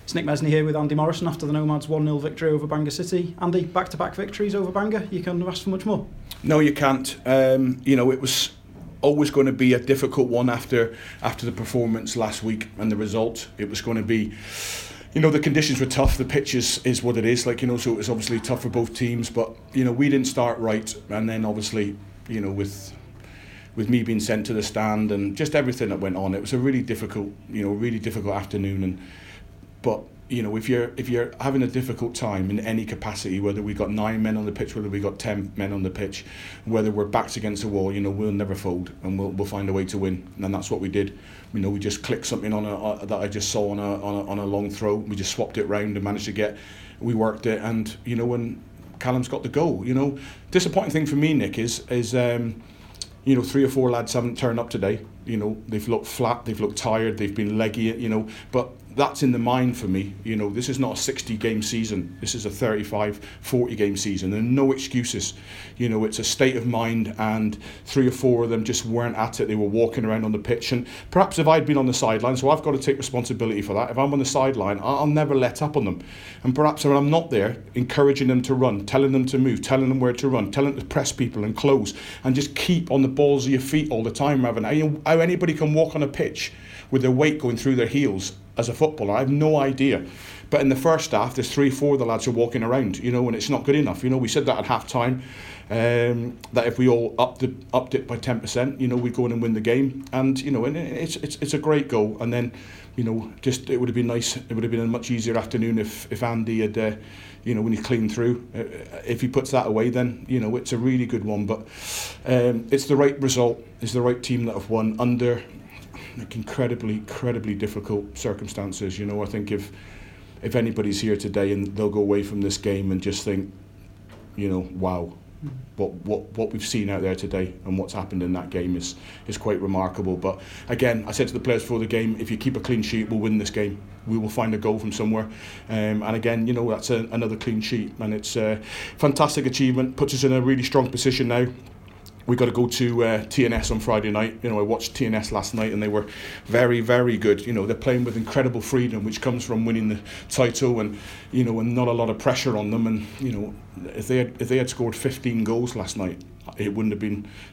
It's Nick Mesney here with Andy Morrison after the Nomads 1-0 victory over Bangor City. Andy, back-to-back victories over Bangor. You couldn't have asked for much more. No, you can't. It was always going to be a difficult one after the performance last week and the result. It was going to be, the conditions were tough. The pitch is what it is, so it was obviously tough for both teams. But we didn't start right, and then obviously, with me being sent to the stand and just everything that went on, it was a really difficult afternoon. But if you're having a difficult time in any capacity, whether we got 9 men on the pitch, whether we got 10 men on the pitch, whether we're backs against the wall, we'll never fold, and we'll find a way to win. And that's what we did. We just clicked something that I just saw on a long throw. We just swapped it round and managed to get. We worked it, and when Callum's got the goal, disappointing thing for me, Nick, is 3 or 4 lads haven't turned up today. They've looked flat, they've looked tired, they've been leggy, but that's in the mind for me. This is not a 60-game season. This is a 35, 40-game season, and no excuses. It's a state of mind, and 3 or 4 of them just weren't at it. They were walking around on the pitch, and perhaps if I'd been on the sideline, so I've got to take responsibility for that. If I'm on the sideline, I'll never let up on them. And perhaps when I'm not there, encouraging them to run, telling them to move, telling them where to run, telling them to press people and close, and just keep on the balls of your feet all the time, rather than how anybody can walk on a pitch with their weight going through their heels as a footballer. I have no idea. But in the first half, there's 3 or 4 of the lads who are walking around, and it's not good enough. We said that at half time, that if we all upped it by 10%, we'd go in and win the game. And and it's a great goal. And then it would have been nice. It would have been a much easier afternoon if Andy had when he cleaned through. If he puts that away, then it's a really good one. But it's the right result. It's the right team that have won under incredibly difficult circumstances. I think if anybody's here today and they'll go away from this game and just think, wow, what we've seen out there today and what's happened in that game is quite remarkable. But again, I said to the players before the game, if you keep a clean sheet, we'll win this game. We will find a goal from somewhere, and again, that's another clean sheet, and it's a fantastic achievement. Puts us in a really strong position now. We got to go to TNS on Friday night. I watched TNS last night, and they were very, very good. They're playing with incredible freedom, which comes from winning the title, and and not a lot of pressure on them. And if they had scored 15 goals last night, it wouldn't have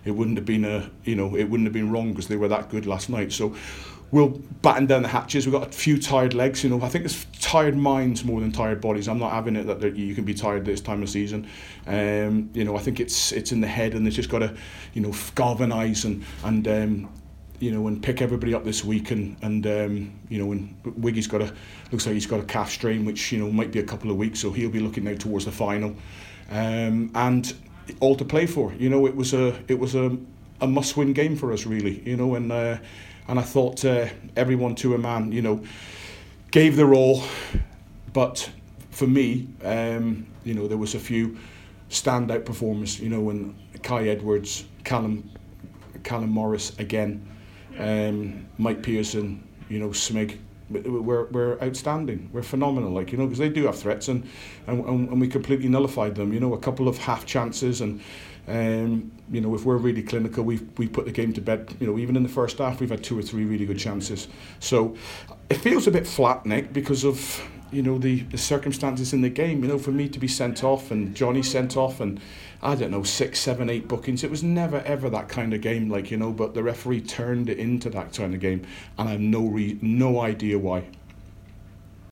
been wrong, because they were that good last night. So we'll batten down the hatches. We've got a few tired legs. I think it's tired minds more than tired bodies. I'm not having it that you can be tired this time of season. I think it's in the head, and they've just got to, galvanise and pick everybody up this week. And Wiggy's looks like he's got a calf strain, which might be a couple of weeks, so he'll be looking now towards the final. And all to play for. It was a must-win game for us, really. And I thought everyone to a man, gave their all. But for me, there was a few standout performers, and Kai Edwards, Callum Morris again, Mike Pearson, Smig. We're outstanding. We're phenomenal, because they do have threats, and we completely nullified them. A couple of half chances, and if we're really clinical, we put the game to bed. Even in the first half, we've had 2 or 3 really good chances. So it feels a bit flat, Nick, because of the circumstances in the game. For me to be sent off, and Johnny sent off, and I don't know, 6, 7, 8 bookings. It was never ever that kind of game, but the referee turned it into that kind of game, and I have no idea why.